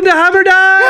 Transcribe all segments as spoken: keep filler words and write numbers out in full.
to Hammer Down!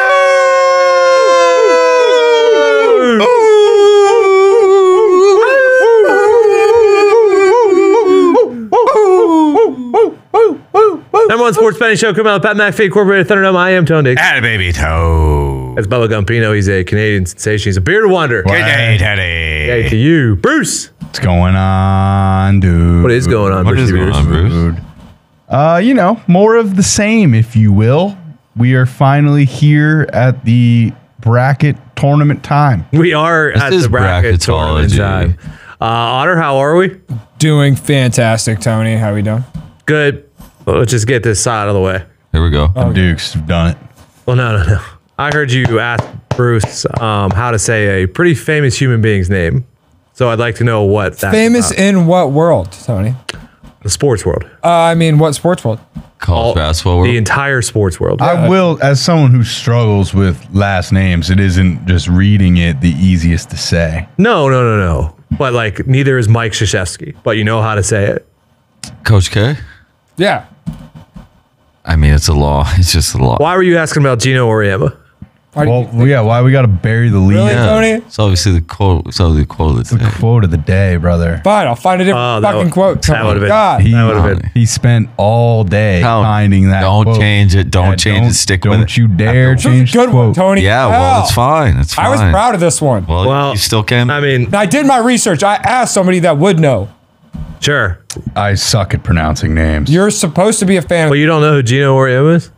Number one sports betting show, coming out Pat McAfee, Incorporated, Thunderdome. I am Tony Diggs. Atta baby toe. That's Bubba Gumpino. He's a Canadian sensation. He's a bearded wonder. Good day, Teddy. Hey to you, Bruce. What's going on, dude? What is going on, What Bruce? is going on, Bruce? Dude. Uh, you know, more of the same, if you will. We are finally here at the bracket tournament time. We are This at is the bracket tournament bracketology. time. Uh, Otter, how are we? Doing fantastic, Tony. How we doing? Good. Well, let's just get this out of the way. Here we go. The Dukes have done it. Well, no, no, no. I heard you ask Bruce um, how to say a pretty famous human being's name. So I'd like to know what that's Famous about. in what world, Tony? The sports world. Uh, I mean, what sports world? College basketball world. The entire sports world. I will, as someone who struggles with last names, it isn't just reading it the easiest to say. No, no, no, no. But like, neither is Mike Krzyzewski, but you know how to say it. Coach K? Yeah. I mean, it's a law. It's just a law. Why were you asking about Gino Auriemma? Why do you Well, think- yeah, why we got to bury the lead? Really? Yeah. Tony? It's obviously the quote. It's obviously the quote of the The day. quote of the day, brother. Fine, I'll find a different Oh, that fucking would- quote. that Tony. would've been- God. He, That would've been- he spent all day Don't- finding that don't quote. change it. Don't Yeah, change it. Stick with don't it. you dare This was change a good the one, quote. Tony. Yeah, well, Hell. it's fine. It's fine. I was proud of this one. Well, Well, you still can. I mean, I did my research. I asked somebody that would know. sure. I suck at pronouncing names. You're supposed to be a fan Well, of you don't know who Gino Auriemma is?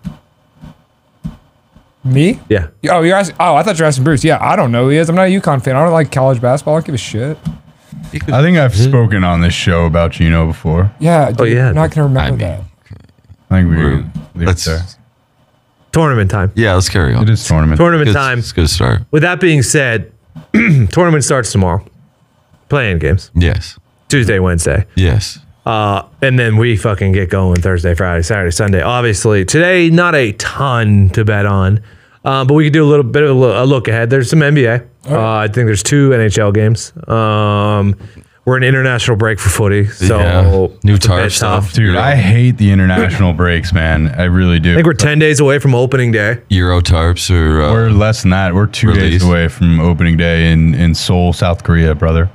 me? Yeah. Oh, you're asking. Oh, I thought you were asking Bruce. Yeah, I don't know who he is. I'm not a UConn fan. I don't like college basketball. I don't give a shit. I think I've spoken on this show about Gino before. Yeah. Dude, Oh, yeah. I'm not gonna remember I mean, that. I think we Rude. leave it Let's, there. Tournament time. yeah, let's carry on. It is tournament. Tournament Good- time. It's a good start. With that being said, tournament starts tomorrow. Playing games. Yes. Tuesday, Wednesday. Yes. Uh, and then we fucking get going Thursday, Friday, Saturday, Sunday. Obviously, today, not a ton to bet on, uh, but we could do a little bit of a lo- a look ahead. There's some N B A. Uh, I think there's two N H L games. Um, we're in international break for footy, so Yeah. New it's a tarp bit stuff. tough. Dude, I hate the international breaks, man. I really do. I think we're ten days away from opening day. Euro tarps or uh, We're less than that. We're two Release. days away from opening day in, in Seoul, South Korea, brother.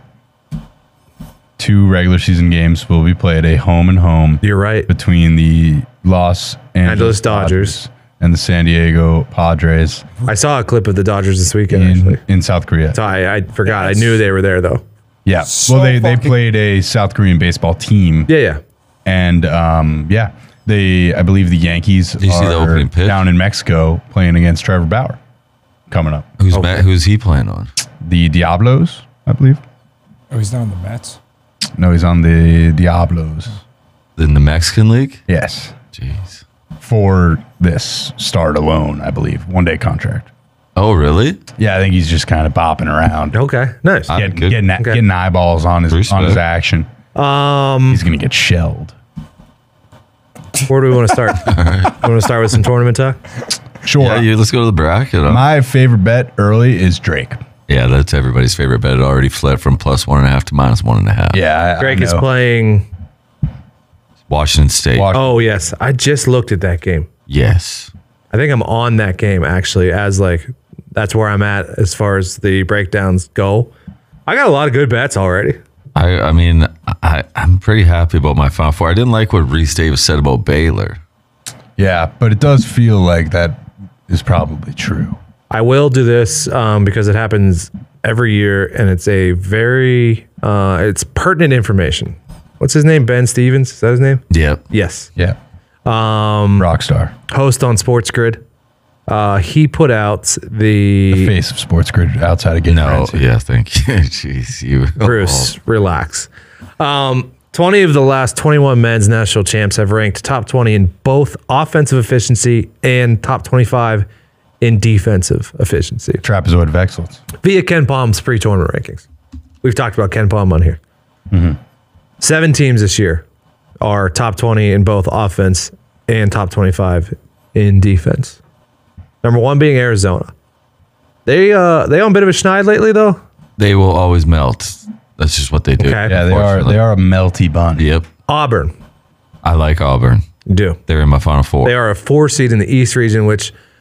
Two regular season games will be played, a home and home You're right. between the Los Angeles Angeles Dodgers. and the San Diego Padres I saw a clip of the Dodgers this weekend, in, actually. in South Korea. So I, I forgot. I knew they were there, though. Yeah. So well, they, they fucking- played a South Korean baseball team. Yeah, yeah. And um, yeah, they I believe the Yankees you see are the opening pitch? down in Mexico playing against Trevor Bauer coming up. who's Okay. Ma- who's he playing on? The Diablos, I believe. Oh, he's not on the Mets. No, he's on the Diablos. In the Mexican League? Yes. Jeez. For this start alone, I believe. One day contract. Oh, really? Yeah, I think he's just kind of bopping around. Okay, nice. I- Getting, good. getting, Okay. getting eyeballs on his Respect. on his action. Um, He's gonna get shelled. where do we want to start? We want to start with some tournament talk? Sure. Yeah, you, let's go to the bracket. huh? My favorite bet early is Drake. yeah, that's everybody's favorite bet. It already fled from plus one and a half to minus one and a half. Yeah, I, Drake I is know. playing. Washington State. Wash- Oh, yes. I just looked at that game. Yes. I think I'm on that game, actually, as like, that's where I'm at as far as the breakdowns go. I got a lot of good bets already. I I mean, I, I'm pretty happy about my Final Four. I didn't like what Reese Davis said about Baylor. Yeah, but it does feel like that is probably true. I will do this um, because it happens every year, and it's a very, uh, it's pertinent information. What's his name? Ben Stevens? Is that his name? Yep. Yes. Yeah. Um, Rockstar. Host on Sports Grid. Uh, he put out the, The face of Sports Grid outside of getting No, Renzi. yeah, thank you. Jeez, you. Bruce, relax. Um, twenty of the last twenty-one men's national champs have ranked top twenty in both offensive efficiency and top twenty-five in defensive efficiency Trapezoid of excellence. via Ken Palm's pre-tournament rankings. We've talked about Ken Palm on here. Seven teams this year are top twenty in both offense and top twenty-five in defense. Number one being Arizona. They uh they on a bit of a schneid lately though. They will always melt. That's just what they do. Okay. Yeah, they are. They are a melty bunch. Yep. Auburn. I like Auburn. Do. They're in my Final Four. They are a four seed in the East region, which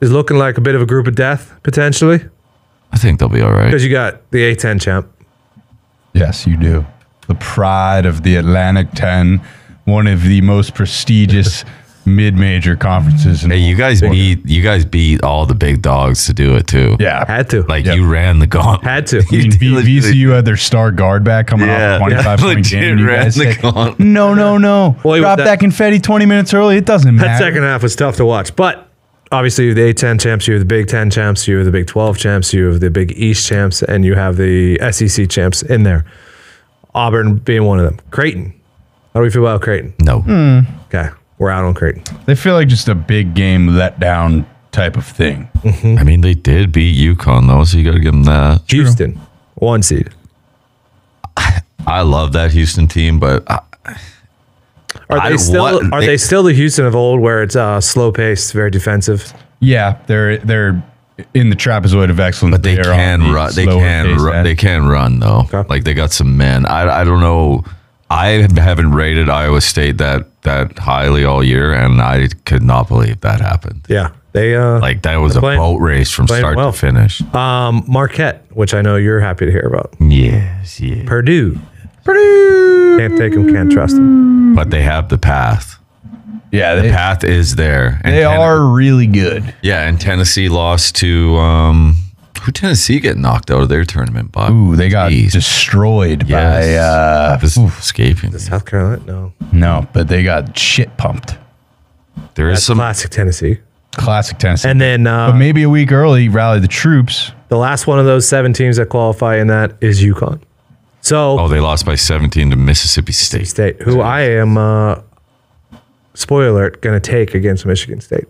is looking like a bit of a group of death potentially I think they'll be all right. because you got the A ten champ. Yes, you do. The pride of the Atlantic ten, one of the most prestigious mid-major conferences. In Hey, you guys beat you guys beat all the big dogs to do it too. yeah. Had to. Like Yep. you ran the gauntlet. Had to. I mean, V- V C U had their star guard back coming Yeah. off a twenty-five Yeah. point Legit game. And you ran guys the say, gauntlet. no, no, no. Well, Drop that- that confetti twenty minutes early. It doesn't That matter. second half was tough to watch, but obviously you have the A ten champs, you have the Big Ten champs, you have the Big twelve champs, you have the Big East champs, and you have the S E C champs in there. Auburn being one of them. Creighton. How do we feel about Creighton? No. Okay, we're out on Creighton. They feel like just a big game letdown type of thing. I mean, they did beat UConn though, so you got to give them that. Houston, one seed. I love that Houston team, but I, Are I- they still? what- Are they- they still the Houston of old, where it's uh, slow paced, very defensive? Yeah, they're they're in the trapezoid of excellence. but they are on can the run. They slower can pace run. end. They can run though. Okay. Like they got some men. I I don't know. I haven't rated Iowa State that that highly all year, and I could not believe that happened. Yeah, they uh, Like that was They're a playing- boat race from playing start well. to finish. um, Marquette, which I know you're happy to hear about. Yes, yeah. Purdue, Purdue, can't take them, can't trust them. But they have the path. Yeah, The they, path is there. And they Ten- are really good. Yeah, and Tennessee lost to um, who? Tennessee get knocked out of their tournament by? Ooh, they got Jeez. destroyed by Yes. uh This is escaping. me. South Carolina, no, no, but they got shit pumped. There is that's some. classic Tennessee. Classic Tennessee. And then uh, but maybe a week early, rally the troops. the last one of those seven teams that qualify in that is UConn. So Oh, they lost by seventeen to Mississippi State. State, who I am, uh, spoiler alert, going to take against Michigan State.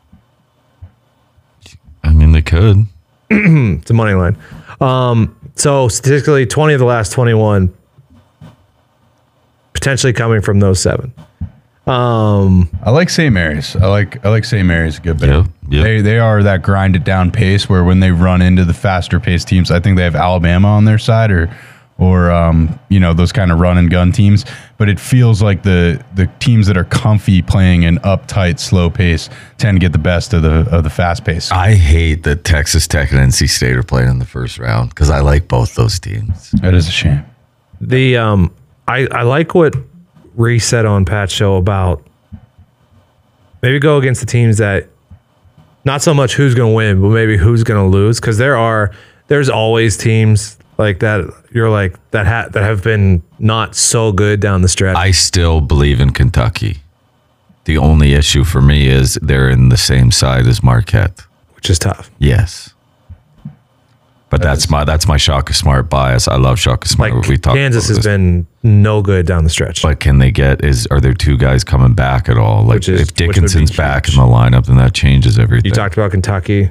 I mean, they could. It's a money line. Um, so statistically, twenty of the last twenty-one potentially coming from those seven. Um, I like Saint Mary's. I like I like Saint Mary's a good bit. Yep, yep. They they are that grind it down pace where when they run into the faster paced teams, I think they have Alabama on their side or or um, you know, those kind of run and gun teams. But it feels like the the teams that are comfy playing an uptight, slow pace tend to get the best of the of the fast pace. I hate that Texas Tech and N C State are playing in the first round because I like both those teams. That is a shame. the um, I, I like what Reese said on Pat's show about maybe go against the teams that not so much who's going to win, but maybe who's going to lose. Because there are there's always teams like that. You're like that ha- that have been not so good down the stretch. I still believe in Kentucky. The only issue for me is they're in the same side as Marquette. which is tough. Yes. But that's my that's my Shaka Smart bias. I love Shaka Smart. Like we talked Kansas about has this. been no good down the stretch. But can they get is are there two guys coming back at all? Like Which is- if which would be Dickinson's back huge. in the lineup, then that changes everything. You talked about Kentucky.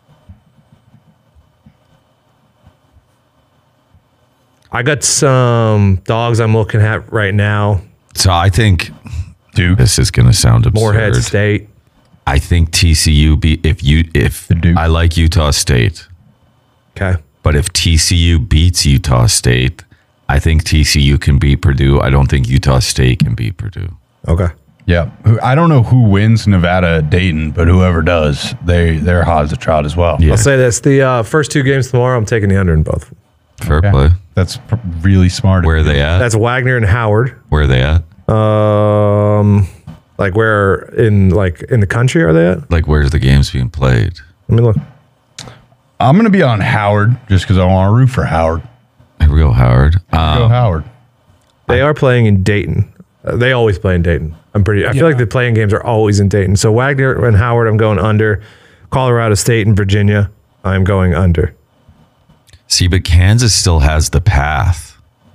I got some dogs I'm looking at right now. so I think Duke. this is going to sound absurd. Morehead State. I think T C U be if you if The Duke. I like Utah State, Okay. but if T C U beats Utah State, I think T C U can beat Purdue. I don't think Utah State can beat Purdue. Okay. Yeah, Who- I don't know who wins Nevada Dayton, but whoever does, they they're hot as a trot as well. Yeah. I'll say this: the uh, first two games tomorrow, I'm taking the under in both. Fair Yeah. play. That's pr- really smart. Where are they at? That's Wagner and Howard. Where are they at? Um, like where in like in the country are they at? Like where's the games being played? Let me look. I'm gonna be on Howard just because I want to root for Howard. Here we go, Howard. Go Um, Howard. They are playing in Dayton. Uh, they always play in Dayton. I'm pretty. I feel like the playing games are always in Dayton. So Wagner and Howard, I'm going under. Colorado State and Virginia, I'm going under. See, but Kansas still has the path.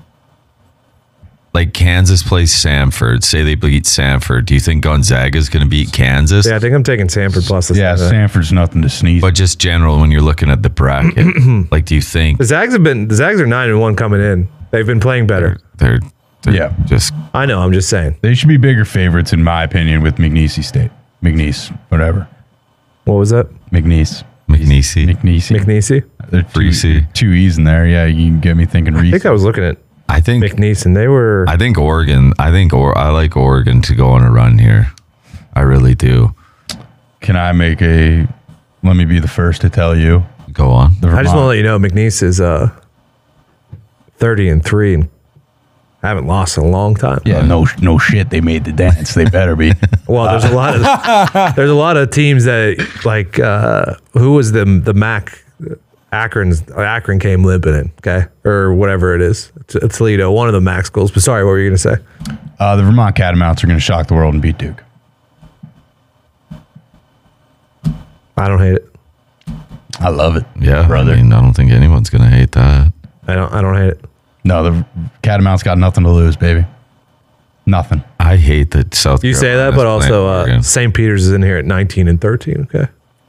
Like Kansas plays Samford. Say they beat Samford. Do you think Gonzaga is going to beat Kansas? Yeah, I think I'm taking Samford plus the Yeah, seven. Stanford's nothing to sneeze. But just general when you're looking at the bracket, like do you think The Zags have been the Zags are nine and one coming in. They've been playing better. they're, they're Yeah. just I know. I'm just saying. They should be bigger favorites, in my opinion, with McNeese State. McNeese, whatever. What was that? McNeese. McNeese? McNeese. McNeese. There are two, Reese. two E's in there. Yeah, you can get me thinking I Reese. think I was looking at I think McNeese, and they were. I think Oregon. I think or I like Oregon to go on a run here. I really do. Can I make a let me be the first to tell you. Go on. The I just want to Vermont- let you know McNeese is uh, thirty and three and haven't lost in a long time. Yeah, no, no shit. They made the dance. They better be. Well, there's a lot of there's a lot of teams that like uh, who was the the Mac Akron's Akron came limping in, okay, or whatever it is. T- Toledo, one of the Mac schools. But sorry, what were you gonna say? Uh, the Vermont Catamounts are going to shock the world and beat Duke. I don't hate it. I love it. Yeah, brother. I mean, I don't think anyone's gonna hate that. I don't I don't hate it. No, the Catamounts got nothing to lose, baby. Nothing. I hate that South. You say that, Carolina's but also playing uh, Oregon. Saint Peter's is in here at nineteen and thirteen. Okay,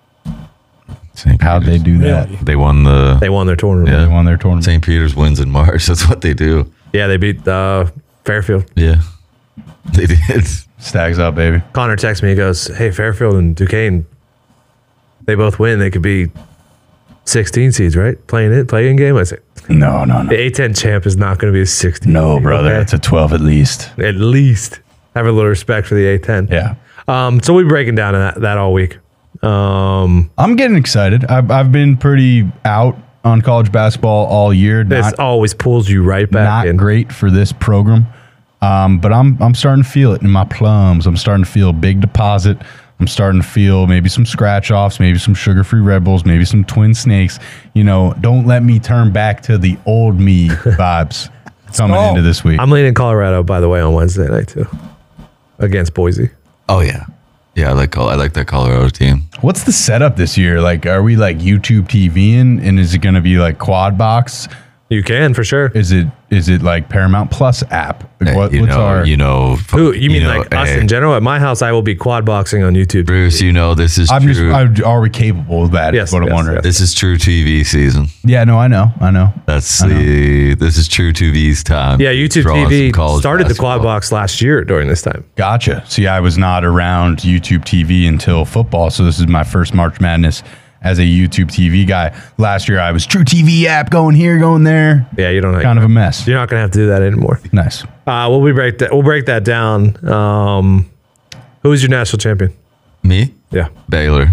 Saint How'd they Peter's. do that? Really? They won the they won their tournament. Yeah. They won their tournament. Saint Peter's wins in March. That's what they do. Yeah, they beat uh, Fairfield. Yeah, they did. Stags up, baby. Connor texts me. He goes, "Hey, Fairfield and Duquesne, they both win. They could be sixteen seeds, right? Playing it, playing game." I said, No, no, no. the A ten champ is not going to be a sixteen. No, seed, brother. okay? It's a twelve at least. At least have a little respect for the A ten. Yeah. Um. So we're breaking down that, that all week. Um. I'm getting excited. I've, I've been pretty out on college basketball all year. This Not, always pulls you right back not in. great for this program. Um, but I'm I'm starting to feel it in my plums. I'm starting to feel a big deposit. I'm starting to feel maybe some scratch offs, maybe some sugar free Red Bulls, maybe some Twin Snakes. You know, don't let me turn back to the old me vibes coming go. into this week. I'm leaning Colorado, by the way, on Wednesday night too, against Boise. Oh yeah, yeah. I like Col- I like that Colorado team. What's the setup this year? Like, are we like YouTube TVing, and is it going to be like quad box? You can for sure. Is it is it like Paramount Plus app? Like, what, you what's know, our? you know. Who you mean know, like us hey, in general? At my house, I will be quad boxing on YouTube. Bruce, you know this is I'm true. just. I'm, are we capable of that? Yes, Is what I'm yes, wondering. yes. this is true T V season. Yeah, no, I know, I know. That's the this is true T V's time. Yeah, YouTube Draw some T V college started the quad basketball. box last year during this time. Gotcha. See, I was not around YouTube T V until football, so this is my first March Madness as a YouTube T V guy. Last year, I was True T V app going here, going there. Yeah, you don't. Kind of a mess. You're not gonna have to do that anymore. Nice. Uh, we'll we break that. We'll break that down. Um, who's your national champion? Me, Yeah, Baylor.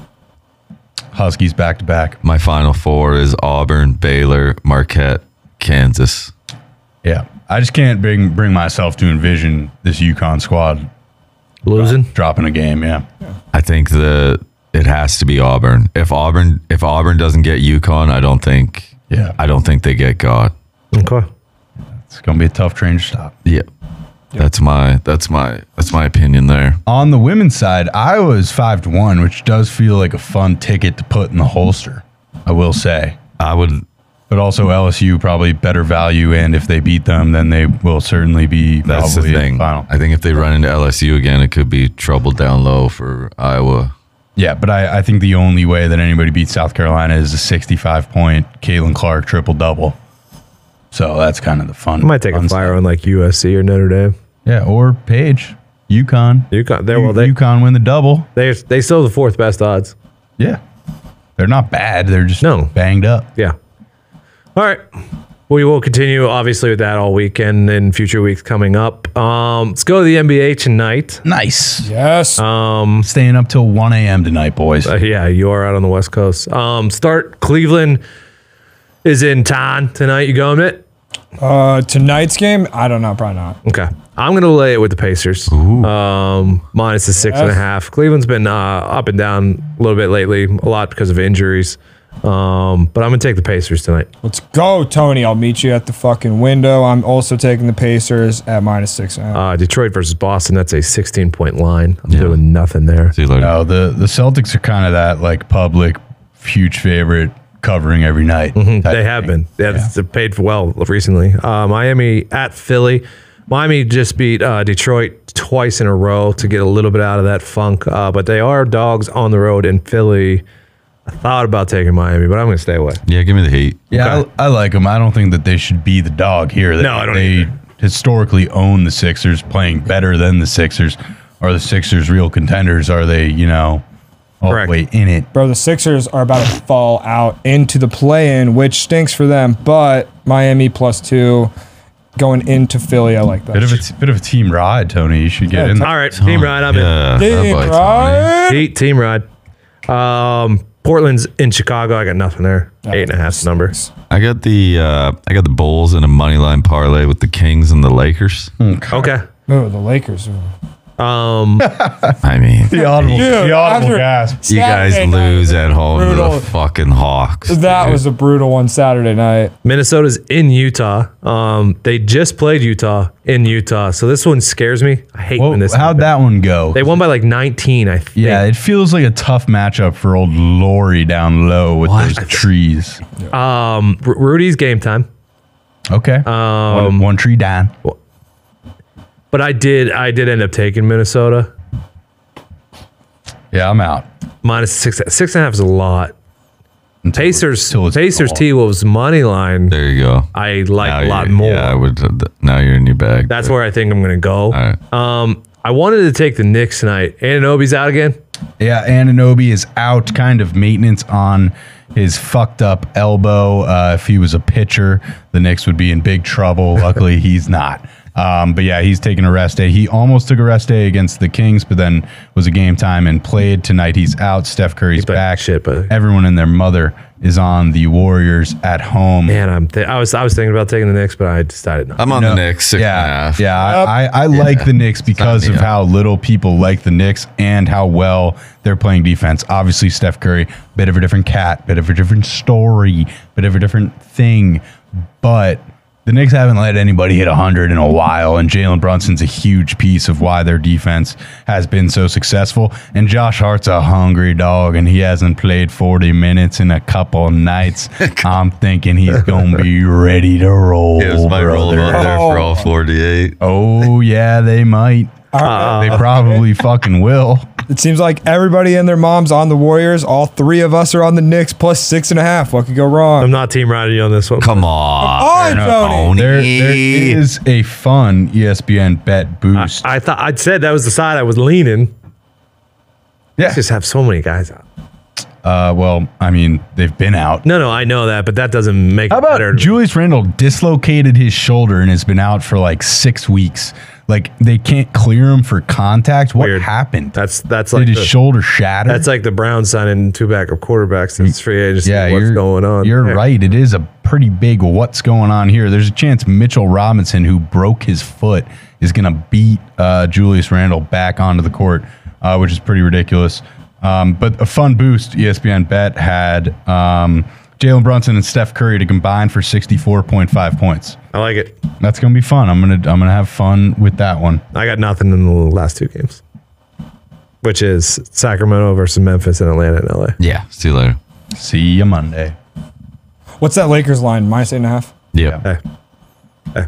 Huskies back to back. My final four is Auburn, Baylor, Marquette, Kansas. Yeah, I just can't bring bring myself to envision this UConn squad losing. dropping a game. Yeah. I think the it has to be Auburn. If Auburn if Auburn doesn't get UConn, I don't think Yeah. I don't think they get got. Okay. It's gonna be a tough train to stop. Yeah. That's my that's my that's my opinion there. On the women's side, Iowa's five to one, which does feel like a fun ticket to put in the holster. I will say, I would but also L S U probably better value, and if they beat them, then they will certainly be that's the probably in thing. the final. I think if they run into L S U again, it could be trouble down low for Iowa. Yeah, but I, I think the only way that anybody beats South Carolina is a sixty-five point Caitlin Clark triple double. So that's kind of the fun. I might take a fun flyer stuff. on like U S C or Notre Dame. Yeah, or Page, UConn. UConn. They're well. They UConn win the double. they they still the fourth best odds. Yeah, they're not bad. They're just No. banged up. Yeah. All right. We will continue obviously with that all weekend and future weeks coming up. Um, let's go to the N B A tonight. Nice. Yes. Staying up till one a.m. tonight, boys. Uh, yeah, you are out on the West Coast. Um, start Cleveland is in town tonight. You going, Mitt? Uh, tonight's game, I don't know, probably not. Okay. I'm going to lay it with the Pacers. Um, minus the six and a Yes. half. Cleveland's been uh, up and down a little bit lately, a lot because of injuries. Um, but I'm going to take the Pacers tonight. Let's go, Tony. I'll meet you at the fucking window. I'm also taking the Pacers at minus six and a half. Uh, Detroit versus Boston, that's a sixteen point line. I'm doing nothing there. See you later. No, the the Celtics are kind of that like public huge favorite covering every night. type They of have thing. been. Yeah, they've paid well recently. Uh, Miami at Philly. Miami just beat uh, Detroit twice in a row to get a little bit out of that funk. Uh, but they are dogs on the road in Philly. I thought about taking Miami, but I'm going to stay away. Yeah, give me the Heat. Yeah, Okay. I, I like them. I don't think that they should be the dog here. They, No, I don't They either. historically own the Sixers, playing better than the Sixers. Are the Sixers real contenders? Are they, you know, all Correct. the way in it? Bro, the Sixers are about to fall out into the play-in, which stinks for them. But Miami plus two going into Philly, I like that. Bit of a bit of a team ride, Tony. You should get Yeah, in. t- All right, team ride. I'm in. Yeah, Team that bites on me. ride. Heat, team ride. Um, Portland's in Chicago. I got nothing there. Eight and a half number. I got the uh, I got the Bulls in a money line parlay with the Kings and the Lakers. Okay. Oh, the Lakers. Um, I mean, The audible, Dude, the audible after- gasp. you guys Saturday night lose was at home brutal. to the fucking Hawks. That dude. was a brutal one Saturday night. Minnesota's in Utah. Um, they just played Utah in Utah, so this one scares me. I hate Well, when this. how'd that one go? They won by like nineteen. I think. Yeah, it feels like a tough matchup for old Lori down low with What? those trees. Um, R- Rudy's game time. Okay. Um, one, one tree down. But I did. I did end up taking Minnesota. Yeah, I'm out. Minus six. Six and a half is a lot. Until- Pacers. until it's Pacers gone. T Wolves money line. There you go. I like Now a lot you're- more. Yeah, I would. Uh, now you're in your bag. That's where I think I'm going to go. All right. Um, I wanted to take the Knicks tonight. Anunoby's out again. Yeah, Anunoby is out, kind of maintenance on his fucked up elbow. Uh, if he was a pitcher, the Knicks would be in big trouble. Luckily, he's not. Um, but yeah, he's taking a rest day. He almost took a rest day against the Kings, but then was a game time and played tonight. He's out. Steph Curry's played back. shit, but- everyone and their mother is on the Warriors at home. Man, I'm. Th- I was. I was thinking about taking the Knicks, but I decided not. I'm on No, the Knicks. Six yeah, and a half. yeah. I, I, I like the Knicks because Sign of me up. how little people like the Knicks and how well they're playing defense. Obviously, Steph Curry, bit of a different cat, bit of a different story, bit of a different thing. But the Knicks haven't let anybody hit one hundred in a while, and Jalen Brunson's a huge piece of why their defense has been so successful. And Josh Hart's a hungry dog, and he hasn't played forty minutes in a couple nights. I'm thinking he's going to be ready to roll. Gibbs might roll him brother. up there for all forty-eight. Oh, yeah, they might. They probably fucking will. It seems like everybody and their mom's on the Warriors. All three of us are on the Knicks plus six and a half. What could go wrong? I'm not team riding you on this one. Come on. on, Tony. There, there is a fun E S P N bet boost. I thought I'd said that was the side I was leaning. yeah. Just have so many guys out. Uh, well, I mean, they've been out. No, no, I know that, but that doesn't make How it about better. Julius Randle dislocated his shoulder and has been out for like six weeks? Like they can't clear him for contact. What Weird. happened? That's that's Did like his the, shoulder shatter? that's like the Browns signing two backup quarterbacks. It's free agency. yeah, What's you're, going on? You're Yeah. right. It is a pretty big what's going on here. There's a chance Mitchell Robinson, who broke his foot, is going to beat uh, Julius Randle back onto the court, uh, which is pretty ridiculous. Um, but a fun boost E S P N bet had um, Jalen Brunson and Steph Curry to combine for sixty-four point five points. I like it. That's going to be fun. I'm going to I'm going to have fun with that one. I got nothing in the last two games, which is Sacramento versus Memphis and Atlanta and L A. Yeah. See you later. See you Monday. What's that Lakers line? Minus eight and a half? Yeah. Hey, hey.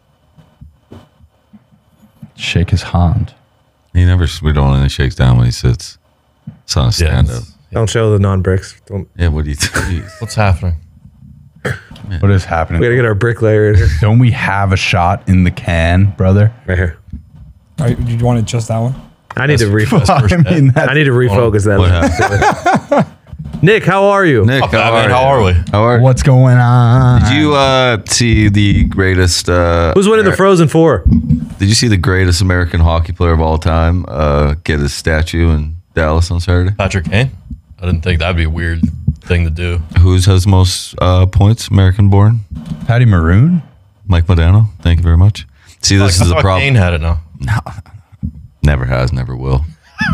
Shake his hand. He never, we don't only shakes down when he sits. It's on a stand up. Don't show the non-bricks. Don't. Yeah. What do you think? What's happening? What is happening? We gotta get our bricklayer in here. Don't we have a shot in the can, brother? Right here. Are you, you want just that one? I need to refocus. I mean, that's, I need to refocus that. What happened? Nick, how are you? Nick, Not bad, how man. are How you? are we? How are what's going on? Did you uh, see the greatest? Uh, Who's winning the Frozen Four? Did you see the greatest American hockey player of all time uh, get his statue in Dallas on Saturday? Patrick Kane? I didn't think that'd be a weird thing to do. Who's has the most uh, points? American born? Patty Maroon? Mike Modano. Thank you very much. See, this Like, I is the thought problem. Kane had it now. No, never has, never will.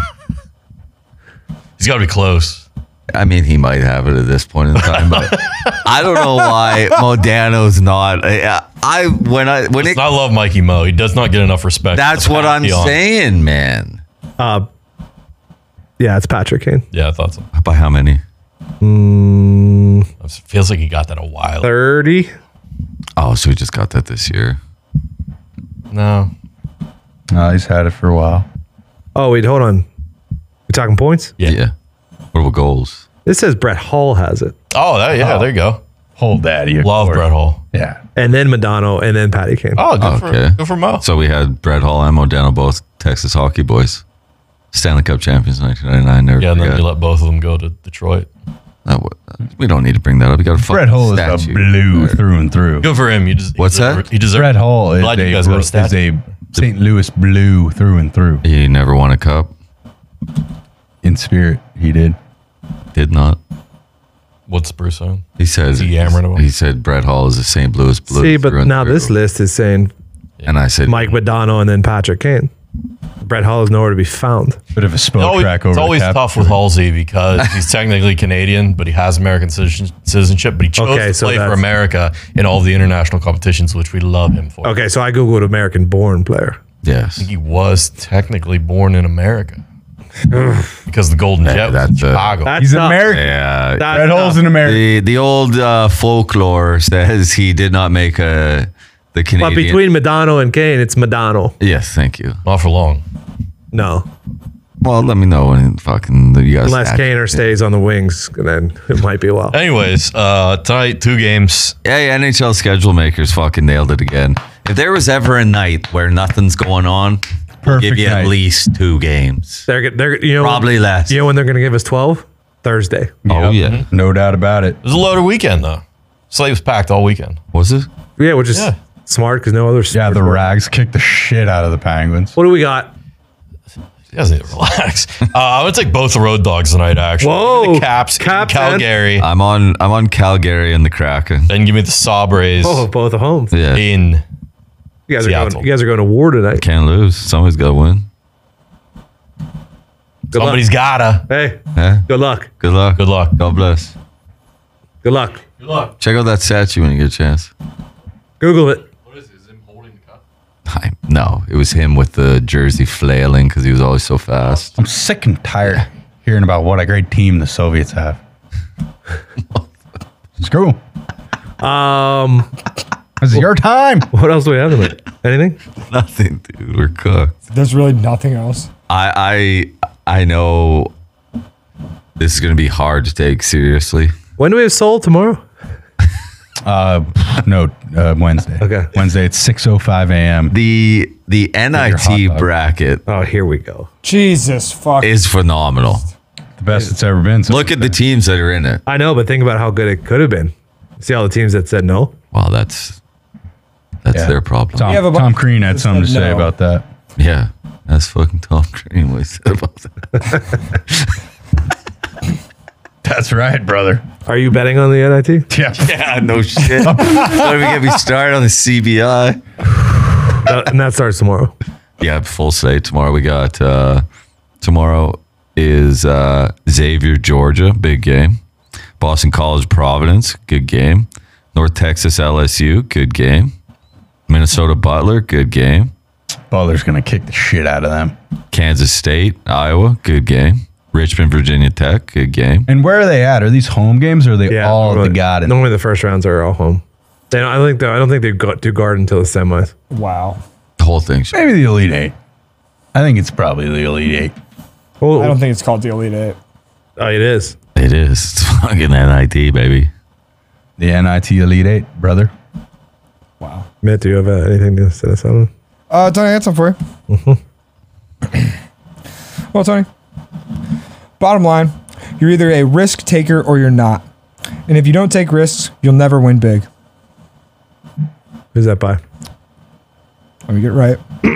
He's got to be close. I mean, he might have it at this point in time, but I don't know why Modano's not. I, I when I when it, I love Mikey Mo. He does not get enough respect. that's for the what I'm pantheon. saying, man. Uh, yeah, it's Patrick Kane. Yeah, I thought so. By how many? It feels like he got that a while. ago. Thirty. Oh, so he just got that this year. No. No, he's had it for a while. Oh wait, hold on. We talking points? Yeah. Yeah. What about goals? This says Brett Hull has it, Oh, that, yeah, there you go. Hold daddy. of Love course. Brett Hall. Yeah. and then Modano, and then Patty Kane. Oh, good, Okay. for, good for Mo. So we had Brett Hall and Modano, both Texas hockey boys, Stanley Cup champions in nineteen ninety-nine. Never Yeah, and then forget. you let both of them go to Detroit. That wa- we don't need to bring that up. We got a fucking Brett Hull is statue. a blue through and through. Good for him. You just, What's he deserve, that? He deserves Brett Hull is Glad you a, guys got a is statue. a Saint Louis blue through and through. He never won a cup. In spirit, he did. Did not. What's Bruce saying? He said he yammering about? he said Brett Hall is the Saint Louis Blues. See, but through and now through. this list is saying and I said Mike Modano and then Patrick Kane. Brett Hall is nowhere to be found. Bit of a spoke Always- track over it's the always cap. tough with Halsey because he's technically Canadian, but he has American citizen- citizenship. But he chose Okay, to so play for that's- America in all the international competitions, which we love him for. Okay, so I googled American born player. yes. He was technically born in America because the Golden Yeah, Jet was in that's, uh, Chicago. That's He's tough. American. Yeah. That's Red tough. Hole's in America. The the old uh, folklore says he did not make a the But Canadian. between Modano and Kane, it's Modano. yes, thank you. Not for long. No, Well, let me know when fucking you guys. unless Kaner stays on the wings, then it might be a while. Anyways, uh, tonight, two games. Hey, N H L schedule makers fucking nailed it again. If there was ever a night where nothing's going on, we'll Perfect give you night. at least two games. They're they're you know Probably less. You know when they're going to give us twelve? Thursday. Oh Yep. yeah, No doubt about it. It was a loaded weekend, though. Slate was packed all weekend. was it? Yeah, which is Yeah. smart because no other. Yeah, sports the are- Rags kicked the shit out of the Penguins. What do we got? You guys need to relax. uh, I'm gonna take both the road dogs tonight. Actually, Whoa, Give me the Caps, Caps, Calgary, I'm on. I'm on Calgary and the Kraken. then give me the Sabres Oh, both at home. Yeah, in. You guys are Seattle. going. You guys are going to war tonight. can't lose. Somebody's got to win. Good Somebody's luck. gotta. Hey, Yeah. good luck. Good luck. Good luck. God bless. Good luck. Good luck. Check out that statue when you get a chance. Google it. What is it? Is him holding the cup? I, no, it was him with the jersey flailing because he was always so fast. I'm sick and tired hearing about what a great team the Soviets have. Screw 'em. Um, This is your time. what else do we have tonight? Anything? Nothing, dude. We're cooked. There's really nothing else. I I I know this is gonna be hard to take seriously. When do we have Soul tomorrow? Uh, no, uh, Wednesday. Okay. Wednesday at six oh five a.m. The the N I T hot dog. bracket Oh, here we go. Jesus fuck. is phenomenal. The best it's ever been. So Look at the teams that are in it. I know, but think about how good it could have been. See all the teams that said no. Well, that's that's Yeah. their problem. Tom, We have a bu- Tom Crean had something to said say no. about that. Yeah, that's fucking Tom Green. What he said about that. That's right, brother. Are you betting on the N I T? Yeah. Yeah, no shit. Don't even get me started on the C B I. Uh, and that starts tomorrow. Yeah, full slate tomorrow. We got uh, tomorrow is uh, Xavier, Georgia, big game. Boston College, Providence, good game. North Texas, L S U, good game. Minnesota, Butler, good game. Butler's going to kick the shit out of them. Kansas State, Iowa, good game. Richmond, Virginia Tech, good game. And where are they at? Are these home games or are they Yeah, all at normally, the Garden? Normally the first rounds are all home. They don't, I don't think they, I don't think they go do Garden until the semis. Wow. The whole thing. Maybe the Elite Eight. I think it's probably the Elite Eight. Oh, I don't think it's called the Elite Eight. oh, it is. It is. It's fucking N I T, baby. The N I T Elite Eight, brother. Wow. Mitt, do you have uh, anything to say us on? Uh, Tony, I got something for you. Well, Tony, bottom line, you're either a risk taker or you're not. And if you don't take risks, you'll never win big. Who's that by? Let me get it right.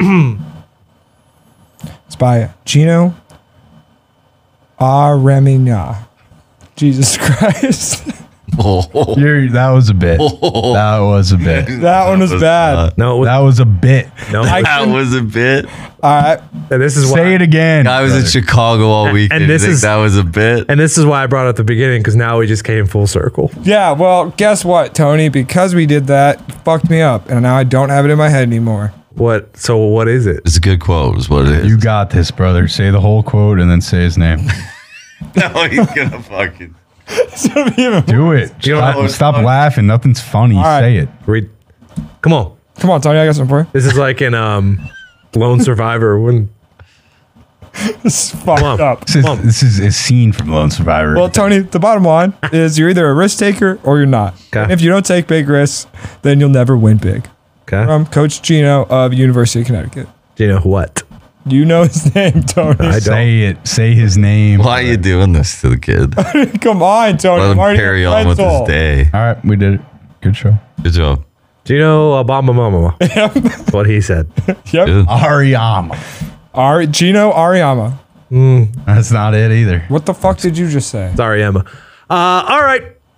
It's by Gino Aremina. Jesus Christ. Oh, You're, that was a bit. That was a bit. That one was bad. No, it was, That was a bit. no. I- that was a bit. All right. and this is why. Say it again. I was in brother. Chicago all And weekend. this You think is- that was a bit. And this is why I brought it at the beginning because now we just came full circle. Yeah, well, guess what, Tony? Because we did that, it fucked me up. And now I don't have it in my head anymore. What? So what is it? It's a good quote, is what it is. You got this, brother. Say the whole quote and then say his name. no, he's gonna fucking. Do it. You don't Stop, know- stop laughing. Nothing's funny. right. Say it. Read. Come on. Come on, Tony, I got something for you. This is like in um, Lone Survivor when. This is fucked on. up. This is, Come on. this is a scene from Lone Survivor. Well, Tony, the bottom line is you're either a risk taker or you're not. Okay. And if you don't take big risks, then you'll never win big. Okay. From Coach Gino of University of Connecticut. Do you know what? You know his name, Tony. I don't. say it. Say his name. Why are you doing this to the kid? Come on, Tony. Let him I'm already carry a on with his rental. day. All right, we did it. Good show. Good job. Do you know Obama Mama? That's what he said. Yep. Good. Ariama. Ari- Gino Ariyama. That's not it either. What the fuck did you just say? Sorry, Emma. Uh, all right.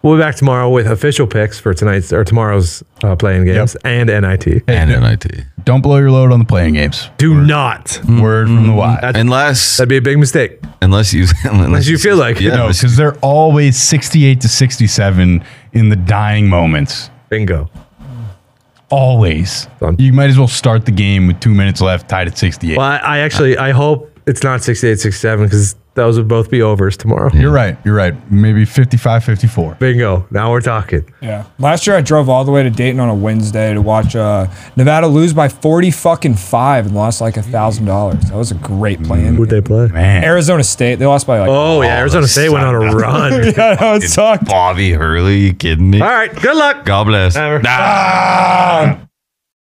We'll be back tomorrow with official picks for tonight's or tomorrow's uh, playing games Yep. and N I T. And N I T. Don't blow your load on the playing games. Do not. Word from the Y. That's- Unless That'd be a big mistake. unless you unless you feel like it. yeah, No, unless- because they're always sixty-eight to sixty-seven in the dying moments. Bingo. Always. Done. You might as well start the game with two minutes left, tied at sixty-eight. Well, I, I actually I hope it's not sixty-eight sixty-seven because those would both be overs tomorrow. You're right. You're right. Maybe fifty-five fifty-four. Bingo. Now we're talking. Yeah. Last year I drove all the way to Dayton on a Wednesday to watch uh, Nevada lose by forty fucking five and lost like a thousand dollars. That was a great plan. Who'd they play? Man. Arizona State. They lost by like. Oh, yeah. Arizona State went on a run. yeah, no, it sucked. Bobby Hurley, you kidding me? All right. Good luck. God bless. Never. Nah.